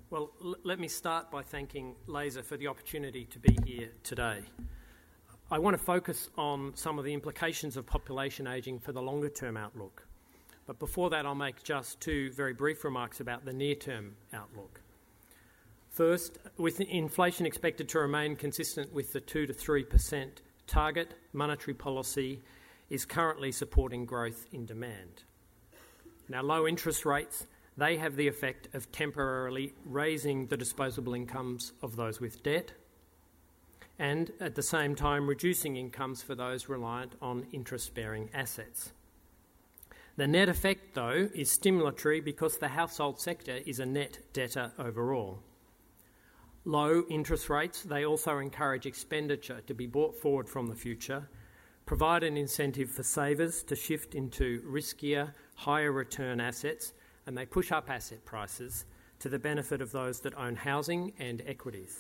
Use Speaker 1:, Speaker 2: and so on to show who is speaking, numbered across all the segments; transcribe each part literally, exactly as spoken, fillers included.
Speaker 1: Well, l- let me start by thanking Laser for the opportunity to be here today. I want to focus on some of the implications of population ageing for the longer-term outlook. But before that, I'll make just two very brief remarks about the near-term outlook. First, with inflation expected to remain consistent with the two to three percent target, monetary policy is currently supporting growth in demand. Now, low interest rates, they have the effect of temporarily raising the disposable incomes of those with debt and at the same time reducing incomes for those reliant on interest-bearing assets. The net effect, though, is stimulatory because the household sector is a net debtor overall. Low interest rates, they also encourage expenditure to be brought forward from the future, provide an incentive for savers to shift into riskier, higher return assets, and they push up asset prices to the benefit of those that own housing and equities.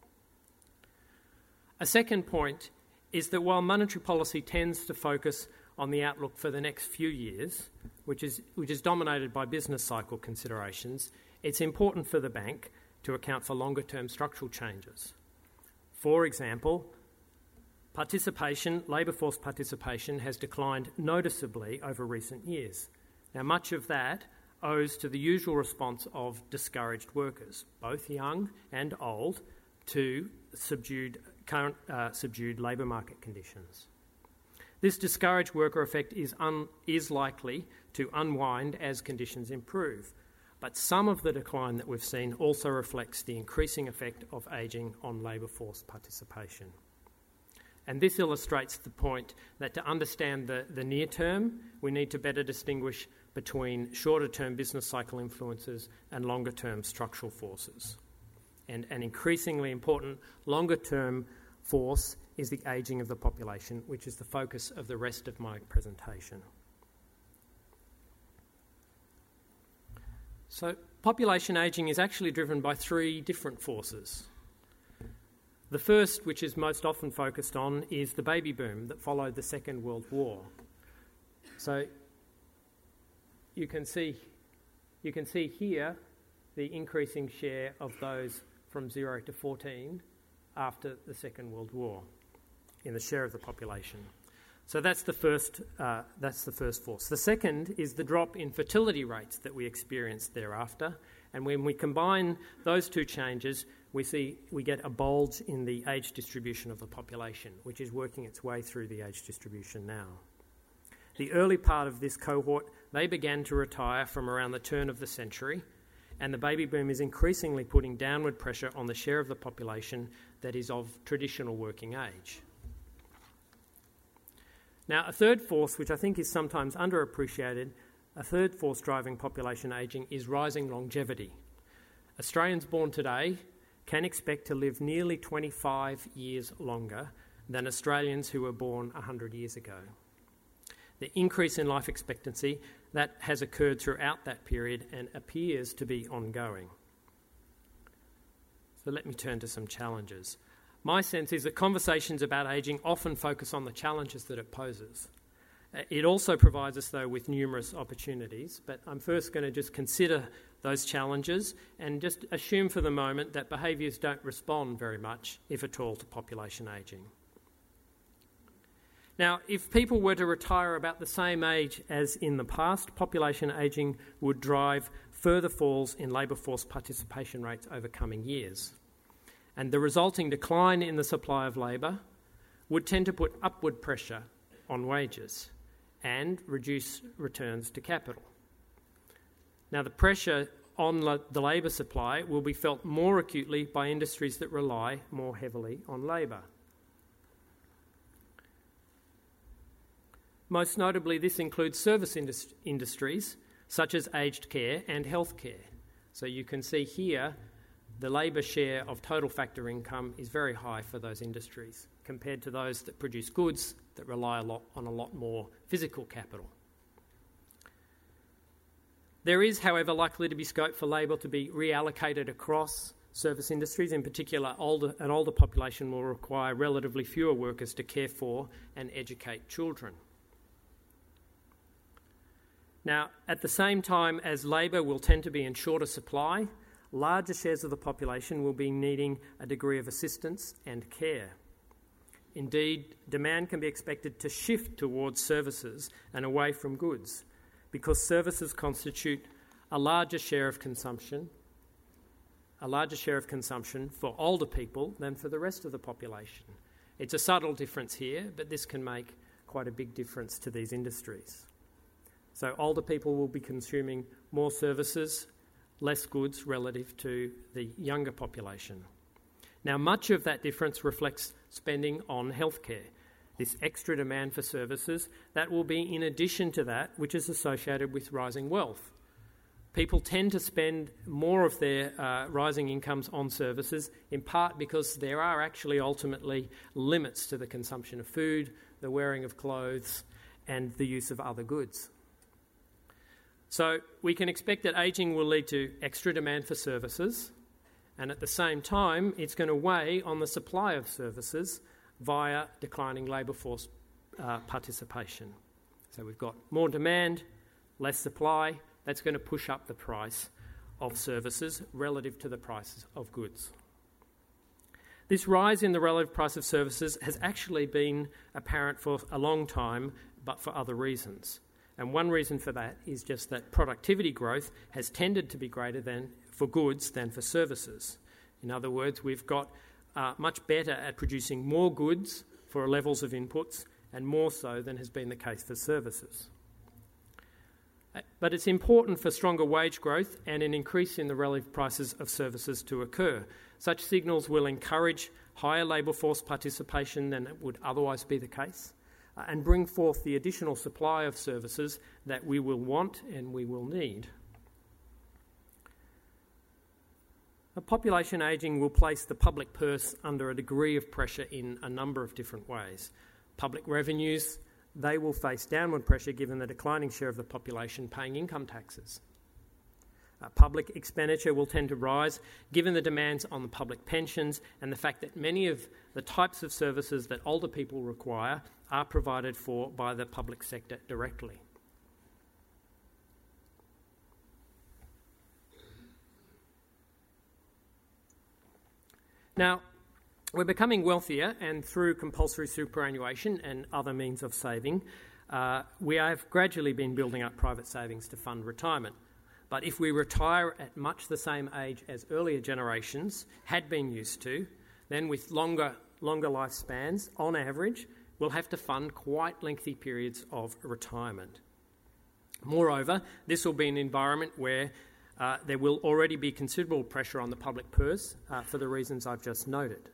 Speaker 1: A second point is that while monetary policy tends to focus on the outlook for the next few years, which is, which is dominated by business cycle considerations, it's important for the bank to account for longer-term structural changes. For example, participation, labour force participation, has declined noticeably over recent years. Now, much of that owes to the usual response of discouraged workers, both young and old, to subdued current uh, subdued labour market conditions. This discouraged worker effect is, un, is likely to unwind as conditions improve, but some of the decline that we've seen also reflects the increasing effect of ageing on labour force participation. And this illustrates the point that to understand the, the near term, we need to better distinguish between shorter-term business cycle influences and longer-term structural forces. And an increasingly important longer-term force is the ageing of the population, which is the focus of the rest of my presentation. So, population ageing is actually driven by three different forces. The first, which is most often focused on, is the baby boom that followed the Second World War. So, you can see, you can see here the increasing share of those from zero to fourteen after the Second World War in the share of the population. So that's the first, uh, that's the first force. The second is the drop in fertility rates that we experienced thereafter. And when we combine those two changes, we see we get a bulge in the age distribution of the population, which is working its way through the age distribution now. The early part of this cohort, they began to retire from around the turn of the century, and the baby boom is increasingly putting downward pressure on the share of the population that is of traditional working age. Now, a third force, which I think is sometimes underappreciated, a third force driving population ageing is rising longevity. Australians born today can expect to live nearly twenty-five years longer than Australians who were born one hundred years ago. The increase in life expectancy that has occurred throughout that period and appears to be ongoing. So let me turn to some challenges. My sense is that conversations about ageing often focus on the challenges that it poses. It also provides us, though, with numerous opportunities, but I'm first going to just consider those challenges and just assume for the moment that behaviours don't respond very much, if at all, to population ageing. Now, if people were to retire about the same age as in the past, population ageing would drive further falls in labour force participation rates over coming years. And the resulting decline in the supply of labour would tend to put upward pressure on wages and reduce returns to capital. Now, the pressure on la- the labour supply will be felt more acutely by industries that rely more heavily on labour. Most notably, this includes service indus- industries such as aged care and healthcare. So you can see here the labour share of total factor income is very high for those industries compared to those that produce goods that rely a lot on a lot more physical capital. There is, however, likely to be scope for labour to be reallocated across service industries. In particular, older, an older population will require relatively fewer workers to care for and educate children. Now, at the same time as labour will tend to be in shorter supply, larger shares of the population will be needing a degree of assistance and care. Indeed, demand can be expected to shift towards services and away from goods, because services constitute a larger share of consumption, a larger share of consumption for older people than for the rest of the population. It's a subtle difference here, but this can make quite a big difference to these industries. So older people will be consuming more services, less goods relative to the younger population. Now, much of that difference reflects spending on healthcare. This extra demand for services, that will be in addition to that which is associated with rising wealth. People tend to spend more of their uh, rising incomes on services, in part because there are actually ultimately limits to the consumption of food, the wearing of clothes, and the use of other goods. So we can expect that ageing will lead to extra demand for services, and at the same time, it's going to weigh on the supply of services via declining labour force uh, participation. So we've got more demand, less supply. That's going to push up the price of services relative to the prices of goods. This rise in the relative price of services has actually been apparent for a long time, but for other reasons. And one reason for that is just that productivity growth has tended to be greater than for goods than for services. In other words, we've got uh, much better at producing more goods for levels of inputs, and more so than has been the case for services. But it's important for stronger wage growth and an increase in the relative prices of services to occur. Such signals will encourage higher labour force participation than would otherwise be the case, uh, and bring forth the additional supply of services that we will want and we will need. A population ageing will place the public purse under a degree of pressure in a number of different ways. Public revenues, they will face downward pressure given the declining share of the population paying income taxes. Uh, public expenditure will tend to rise given the demands on the public pensions and the fact that many of the types of services that older people require are provided for by the public sector directly. Now, we're becoming wealthier, and through compulsory superannuation and other means of saving, uh, we have gradually been building up private savings to fund retirement. But if we retire at much the same age as earlier generations had been used to, then with longer, longer lifespans, on average, we'll have to fund quite lengthy periods of retirement. Moreover, this will be an environment where uh, there will already be considerable pressure on the public purse uh, for the reasons I've just noted.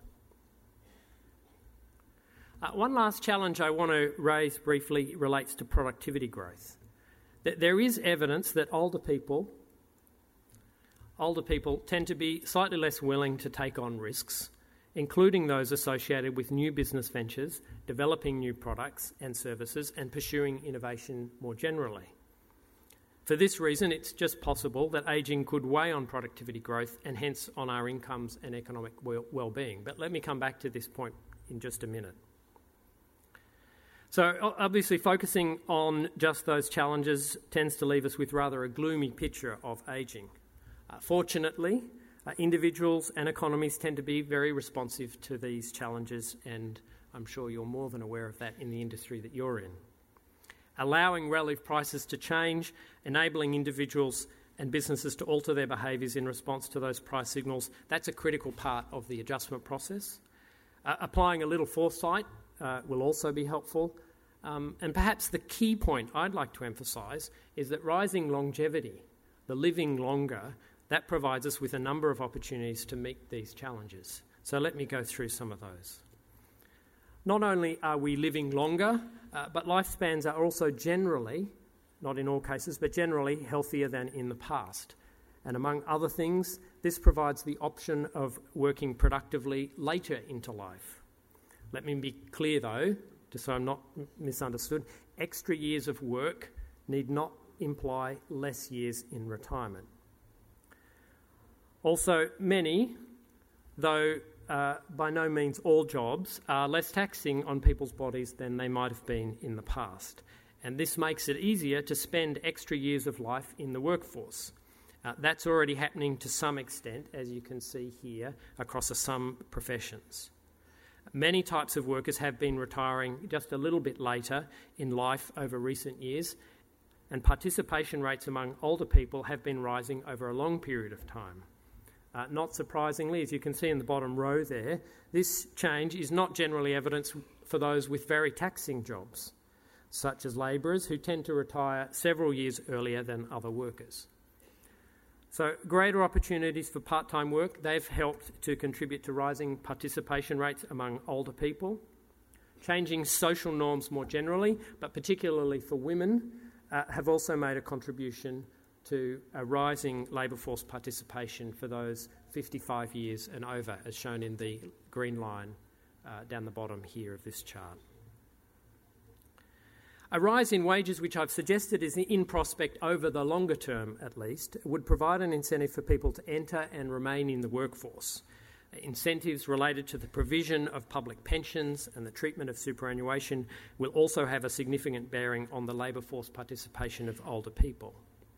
Speaker 1: Uh, one last challenge I want to raise briefly relates to productivity growth. There is evidence that older people, older people tend to be slightly less willing to take on risks, including those associated with new business ventures, developing new products and services, and pursuing innovation more generally. For this reason, it's just possible that ageing could weigh on productivity growth and hence on our incomes and economic well-being. But let me come back to this point in just a minute. So obviously focusing on just those challenges tends to leave us with rather a gloomy picture of ageing. Uh, fortunately, uh, individuals and economies tend to be very responsive to these challenges, and I'm sure you're more than aware of that in the industry that you're in. Allowing relative prices to change, enabling individuals and businesses to alter their behaviours in response to those price signals, that's a critical part of the adjustment process. Uh, applying a little foresight uh, will also be helpful. Um, and perhaps the key point I'd like to emphasise is that rising longevity, the living longer, that provides us with a number of opportunities to meet these challenges. So let me go through some of those. Not only are we living longer, uh, but lifespans are also generally, not in all cases, but generally healthier than in the past. And among other things, this provides the option of working productively later into life. Let me be clear though, just so I'm not misunderstood, extra years of work need not imply less years in retirement. Also, many, though uh, by no means all jobs, are less taxing on people's bodies than they might have been in the past. And this makes it easier to spend extra years of life in the workforce. Uh, that's already happening to some extent, as you can see here, across some professions. Many types of workers have been retiring just a little bit later in life over recent years, and participation rates among older people have been rising over a long period of time. Uh, not surprisingly, as you can see in the bottom row there, this change is not generally evident for those with very taxing jobs, such as labourers who tend to retire several years earlier than other workers. So greater opportunities for part-time work, they've helped to contribute to rising participation rates among older people. Changing social norms more generally, but particularly for women, uh, have also made a contribution to a rising labour force participation for those fifty-five years and over, as shown in the green line uh, down the bottom here of this chart. A rise in wages, which I've suggested is in prospect over the longer term at least, would provide an incentive for people to enter and remain in the workforce. Incentives related to the provision of public pensions and the treatment of superannuation will also have a significant bearing on the labour force participation of older people.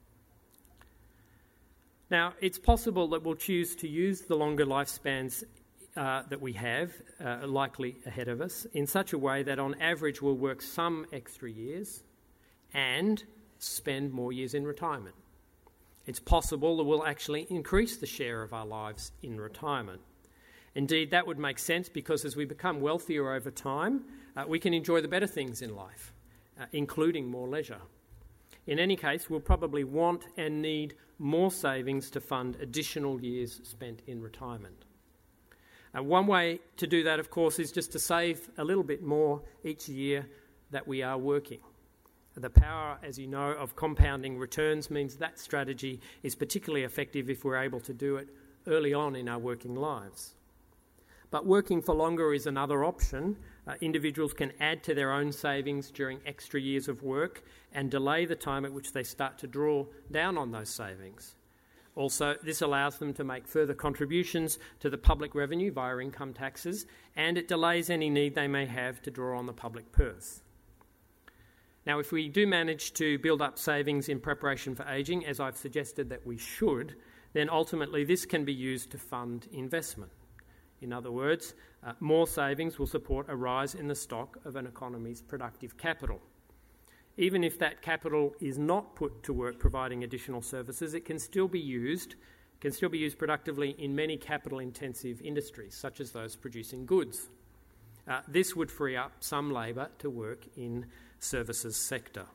Speaker 1: Now, it's possible that we'll choose to use the longer lifespans Uh, that we have, uh, likely ahead of us, in such a way that on average we'll work some extra years and spend more years in retirement. It's possible that we'll actually increase the share of our lives in retirement. Indeed, that would make sense because as we become wealthier over time, uh, we can enjoy the better things in life, uh, including more leisure. In any case, we'll probably want and need more savings to fund additional years spent in retirement. Uh, one way to do that, of course, is just to save a little bit more each year that we are working. The power, as you know, of compounding returns means that strategy is particularly effective if we're able to do it early on in our working lives. But working for longer is another option. Uh, individuals can add to their own savings during extra years of work and delay the time at which they start to draw down on those savings. Also, this allows them to make further contributions to the public revenue via income taxes, and it delays any need they may have to draw on the public purse. Now, if we do manage to build up savings in preparation for ageing, as I've suggested that we should, then ultimately this can be used to fund investment. In other words, uh, more savings will support a rise in the stock of an economy's productive capital. Even if that capital is not put to work providing additional services, it can still be used, can still be used productively in many capital-intensive industries, such as those producing goods. Uh, this would free up some labour to work in services sector.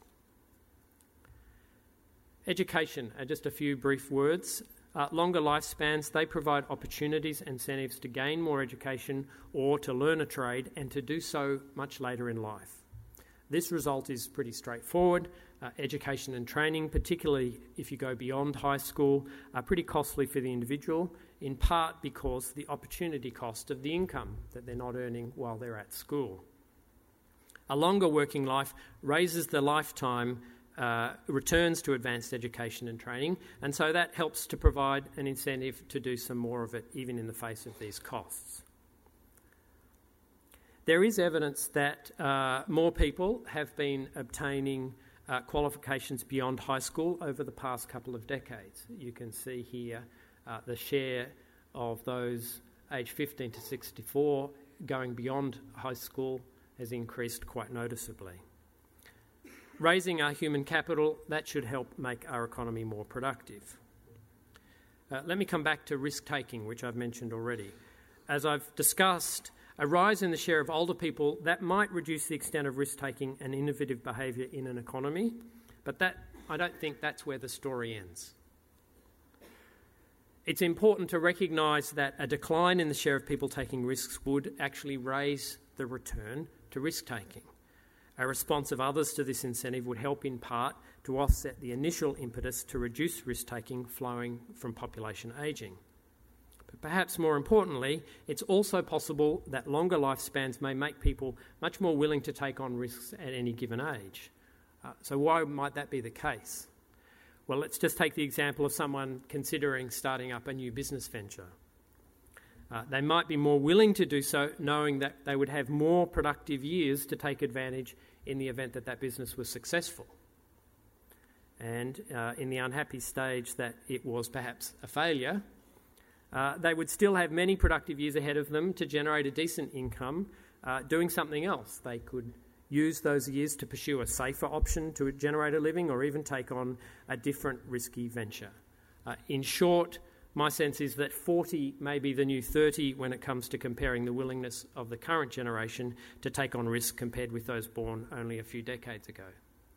Speaker 1: Education, uh, just a few brief words. Uh, longer lifespans, they provide opportunities and incentives to gain more education or to learn a trade and to do so much later in life. This result is pretty straightforward. Uh, education and training, particularly if you go beyond high school, are pretty costly for the individual, in part because the opportunity cost of the income that they're not earning while they're at school. A longer working life raises the lifetime uh, returns to advanced education and training, and so that helps to provide an incentive to do some more of it, even in the face of these costs. There is evidence that uh, more people have been obtaining uh, qualifications beyond high school over the past couple of decades. You can see here uh, the share of those aged fifteen to sixty-four going beyond high school has increased quite noticeably. Raising our human capital, that should help make our economy more productive. Uh, let me come back to risk-taking, which I've mentioned already. As I've discussed, a rise in the share of older people, that might reduce the extent of risk-taking and innovative behaviour in an economy, but that I don't think that's where the story ends. It's important to recognise that a decline in the share of people taking risks would actually raise the return to risk-taking. A response of others to this incentive would help in part to offset the initial impetus to reduce risk-taking flowing from population ageing. But perhaps more importantly, it's also possible that longer lifespans may make people much more willing to take on risks at any given age. Uh, so why might that be the case? Well, let's just take the example of someone considering starting up a new business venture. Uh, they might be more willing to do so knowing that they would have more productive years to take advantage in the event that that business was successful. and uh, in the unhappy stage that it was perhaps a failure, uh, they would still have many productive years ahead of them to generate a decent income uh, doing something else. They could use those years to pursue a safer option to generate a living, or even take on a different risky venture. Uh, in short, my sense is that forty may be the new thirty when it comes to comparing the willingness of the current generation to take on risk compared with those born only a few decades ago.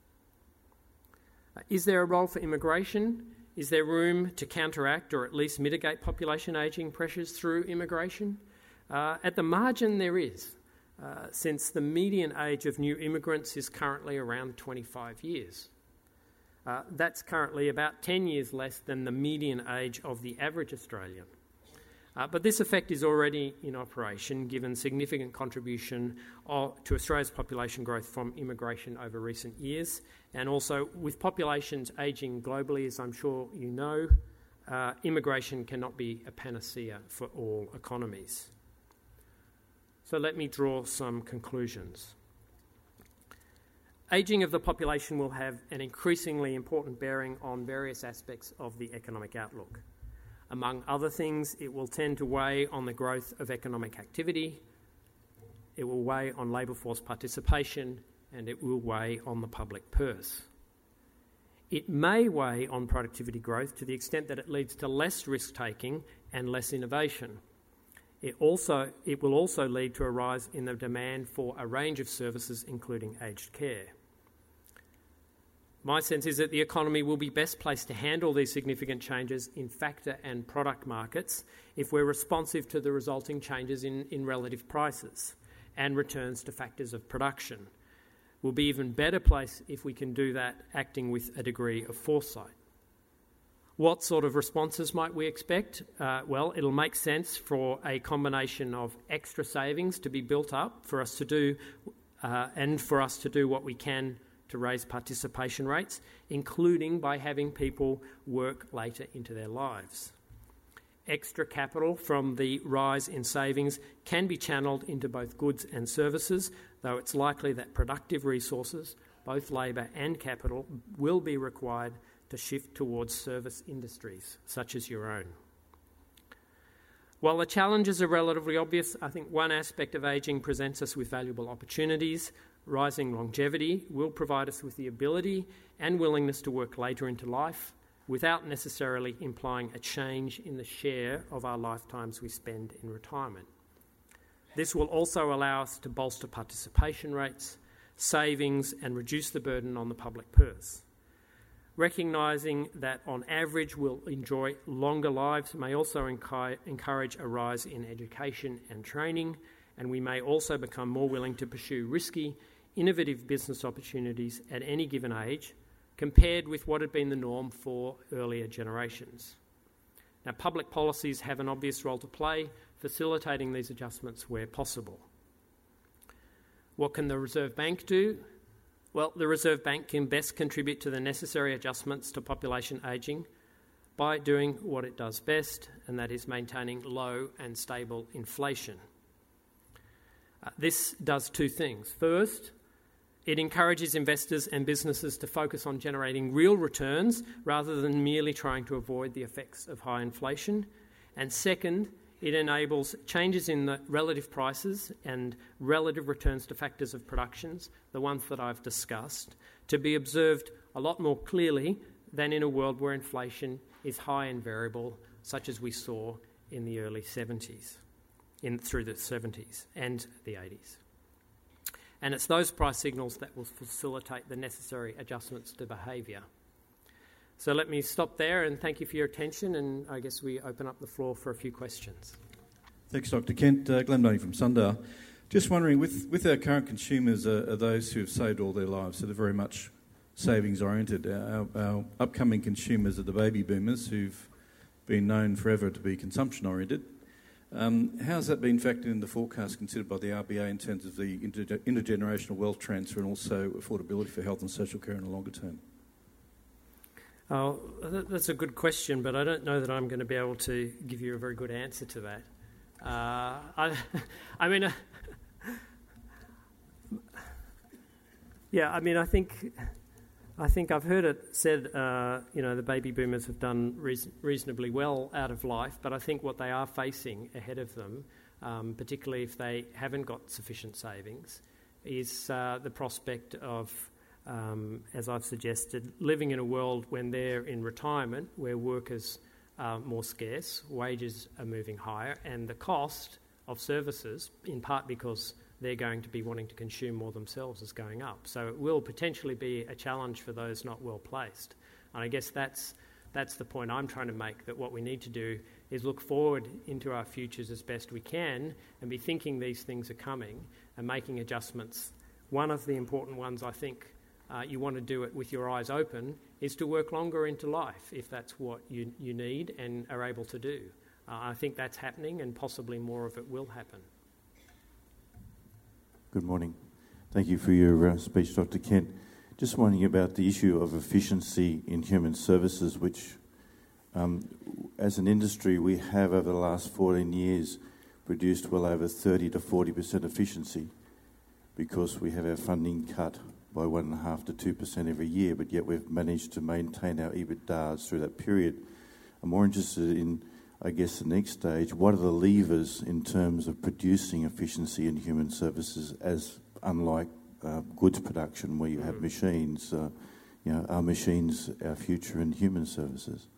Speaker 1: Uh, is there a role for immigration? Is there room to counteract or at least mitigate population ageing pressures through immigration? Uh, at the margin, there is, uh, since the median age of new immigrants is currently around twenty-five years. Uh, that's currently about ten years less than the median age of the average Australian. Uh, but this effect is already in operation, given significant contribution of, to Australia's population growth from immigration over recent years, and also with populations ageing globally, as I'm sure you know, uh, immigration cannot be a panacea for all economies. So let me draw some conclusions. Ageing of the population will have an increasingly important bearing on various aspects of the economic outlook. Among other things, it will tend to weigh on the growth of economic activity, it will weigh on labour force participation, and it will weigh on the public purse. It may weigh on productivity growth to the extent that it leads to less risk-taking and less innovation. It also, it will also lead to a rise in the demand for a range of services, including aged care. My sense is that the economy will be best placed to handle these significant changes in factor and product markets if we're responsive to the resulting changes in, in relative prices and returns to factors of production. We'll be even better placed if we can do that acting with a degree of foresight. What sort of responses might we expect? Uh, well, it'll make sense for a combination of extra savings to be built up for us to do uh, and for us to do what we can to raise participation rates, including by having people work later into their lives. Extra capital from the rise in savings can be channelled into both goods and services, though it's likely that productive resources, both labour and capital, will be required to shift towards service industries, such as your own. While the challenges are relatively obvious, I think one aspect of ageing presents us with valuable opportunities. Rising longevity will provide us with the ability and willingness to work later into life without necessarily implying a change in the share of our lifetimes we spend in retirement. This will also allow us to bolster participation rates, savings, and reduce the burden on the public purse. Recognising that on average we'll enjoy longer lives may also encourage a rise in education and training, and we may also become more willing to pursue risky, innovative business opportunities at any given age, compared with what had been the norm for earlier generations. Now, public policies have an obvious role to play, facilitating these adjustments where possible. What can the Reserve Bank do? Well, the Reserve Bank can best contribute to the necessary adjustments to population ageing by doing what it does best, and that is maintaining low and stable inflation. Uh, this does two things. First, it encourages investors and businesses to focus on generating real returns rather than merely trying to avoid the effects of high inflation. And second, it enables changes in the relative prices and relative returns to factors of productions, the ones that I've discussed, to be observed a lot more clearly than in a world where inflation is high and variable, such as we saw in the early seventies, in through the seventies and the eighties. And it's those price signals that will facilitate the necessary adjustments to behaviour. So let me stop there and thank you for your attention, and I guess we open up the floor for a few questions.
Speaker 2: Thanks, Doctor Kent. Uh, Glenn Donny from Sundar. Just wondering, with, with our current consumers are, are those who have saved all their lives, so they're very much savings oriented. Our, our upcoming consumers are the baby boomers who've been known forever to be consumption oriented. Um, how's that been factored in the forecast considered by the R B A in terms of the inter- intergenerational wealth transfer and also affordability for health and social care in the longer term?
Speaker 1: Oh, that's a good question, but I don't know that I'm going to be able to give you a very good answer to that. Uh, I, I mean, uh, yeah, I mean, I think I think I've heard it said, uh, you know, the baby boomers have done reason- reasonably well out of life, but I think what they are facing ahead of them, um, particularly if they haven't got sufficient savings, is uh, the prospect of, um, as I've suggested, living in a world when they're in retirement, where workers are more scarce, wages are moving higher, and the cost of services, in part because they're going to be wanting to consume more themselves, is going up. So it will potentially be a challenge for those not well placed. And I guess that's that's the point I'm trying to make, that what we need to do is look forward into our futures as best we can and be thinking these things are coming and making adjustments. One of the important ones, I think, uh, you want to do it with your eyes open, is to work longer into life if that's what you, you need and are able to do. Uh, I think that's happening, and possibly more of it will happen.
Speaker 3: Good morning. Thank you for your uh, speech, Doctor Kent. Just wondering about the issue of efficiency in human services, which, um, as an industry, we have over the last fourteen years produced well over thirty to forty percent efficiency, because we have our funding cut by one point five to two percent every year, but yet we've managed to maintain our EBITDAs through that period. I'm more interested in, I guess, the next stage. What are the levers in terms of producing efficiency in human services, as unlike uh, goods production where you have machines? Uh, you know, are machines our future in human services?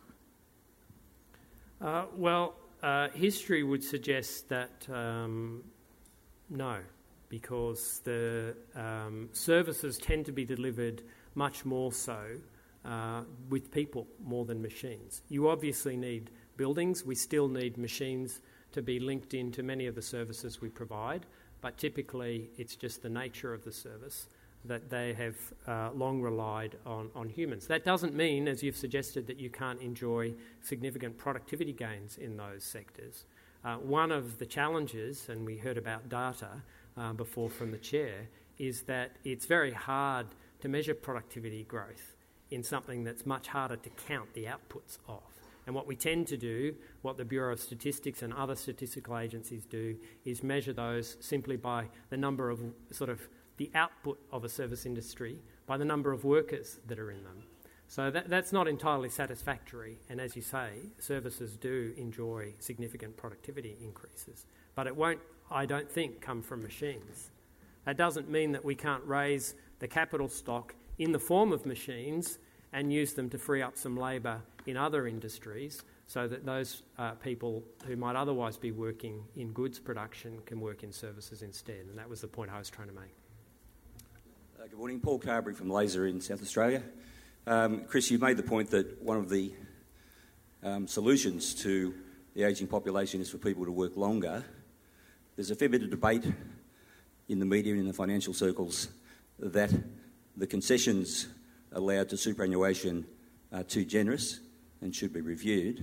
Speaker 1: Uh, well, uh, history would suggest that um, no, because the um, services tend to be delivered much more so uh, with people more than machines. You obviously need buildings. We still need machines to be linked into many of the services we provide, but typically it's just the nature of the service that they have uh, long relied on, on humans. That doesn't mean, as you've suggested, that you can't enjoy significant productivity gains in those sectors. Uh, one of the challenges, and we heard about data uh, before from the chair, is that it's very hard to measure productivity growth in something that's much harder to count the outputs of. And what we tend to do, what the Bureau of Statistics and other statistical agencies do, is measure those simply by the number of sort of the output of a service industry, by the number of workers that are in them. So that, that's not entirely satisfactory. And as you say, services do enjoy significant productivity increases. But it won't, I don't think, come from machines. That doesn't mean that we can't raise the capital stock in the form of machines and use them to free up some labour in other industries, so that those uh, people who might otherwise be working in goods production can work in services instead. And that was the point I was trying to make.
Speaker 4: Uh, good morning. Paul Carberry from Laser in South Australia. Um, Chris, you made the point that one of the um, solutions to the ageing population is for people to work longer. There's a fair bit of debate in the media and in the financial circles that the concessions allowed to superannuation are too generous and should be reviewed.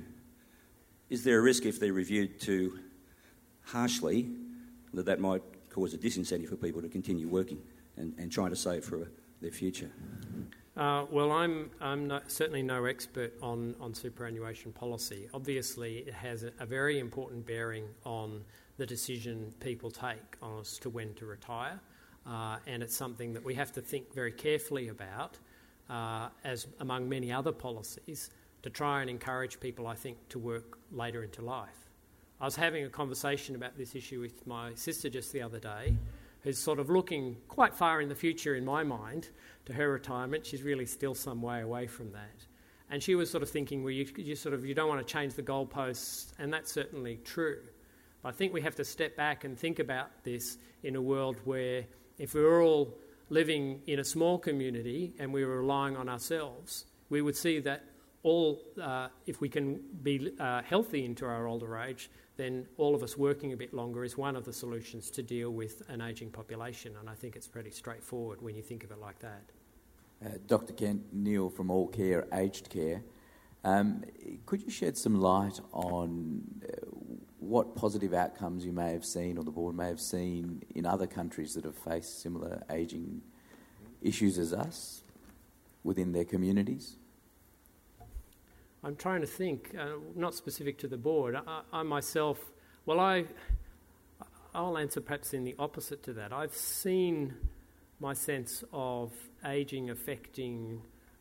Speaker 4: Is there a risk, if they're reviewed too harshly, that that might cause a disincentive for people to continue working and, and trying to save for their future?
Speaker 1: Uh, well, I'm, I'm no, certainly no expert on, on superannuation policy. Obviously, it has a, a very important bearing on the decision people take as to when to retire, uh, and it's something that we have to think very carefully about, uh, as among many other policies, to try and encourage people, I think, to work later into life. I was having a conversation about this issue with my sister just the other day, who's sort of looking quite far in the future in my mind to her retirement. She's really still some way away from that. And she was sort of thinking, well, you, you sort of you don't want to change the goalposts, and that's certainly true. But I think we have to step back and think about this in a world where if we were all living in a small community and we were relying on ourselves, we would see that all, uh, if we can be uh, healthy into our older age, then all of us working a bit longer is one of the solutions to deal with an ageing population. And I think it's pretty straightforward when you think of it like that.
Speaker 5: Uh, Doctor Kent, Neil from All Care, Aged Care. Um, could you shed some light on uh, what positive outcomes you may have seen, or the board may have seen, in other countries that have faced similar ageing issues as us within their communities?
Speaker 1: I'm trying to think, uh, not specific to the board. I, I myself, well, I, I'll answer perhaps in the opposite to that. I've seen my sense of ageing affecting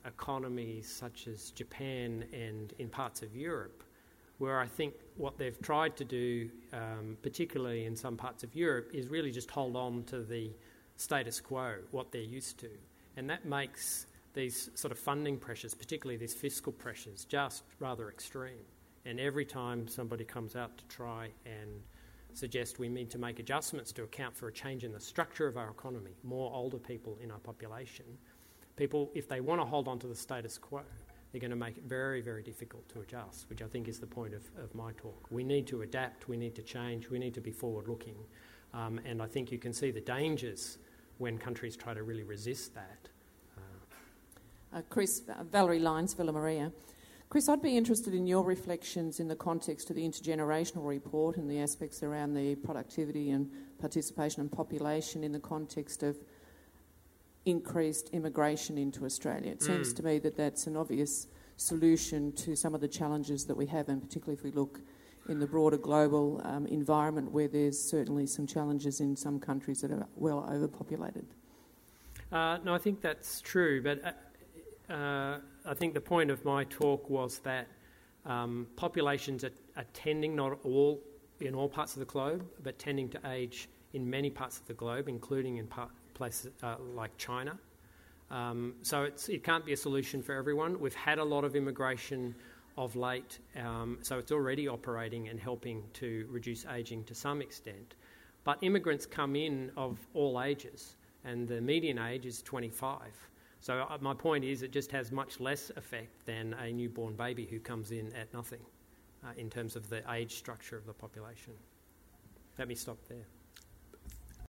Speaker 1: economies such as Japan and in parts of Europe, where I think what they've tried to do, um, particularly in some parts of Europe, is really just hold on to the status quo, what they're used to. And that makes these sort of funding pressures, particularly these fiscal pressures, just rather extreme. And every time somebody comes out to try and suggest we need to make adjustments to account for a change in the structure of our economy, more older people in our population, people, if they want to hold on to the status quo, they're going to make it very, very difficult to adjust, which I think is the point of, of my talk. We need to adapt, we need to change, we need to be forward-looking. Um, and I think you can see the dangers when countries try to really resist that.
Speaker 6: Uh, Chris, uh, Valerie Lyons, Villa Maria. Chris, I'd be interested in your reflections in the context of the intergenerational report and the aspects around the productivity and participation and population in the context of increased immigration into Australia. It mm. seems to me that that's an obvious solution to some of the challenges that we have, and particularly if we look in the broader global um, environment where there's certainly some challenges in some countries that are well overpopulated.
Speaker 1: Uh, no, I think that's true, but uh, uh, I think the point of my talk was that um, populations are, are tending, not all in all parts of the globe, but tending to age in many parts of the globe, including in part, places uh, like China. Um, so it's, it can't be a solution for everyone. We've had a lot of immigration of late, um, so it's already operating and helping to reduce ageing to some extent. But immigrants come in of all ages, and the median age is twenty-five. So uh, my point is it just has much less effect than a newborn baby who comes in at nothing uh, in terms of the age structure of the population. Let me stop there.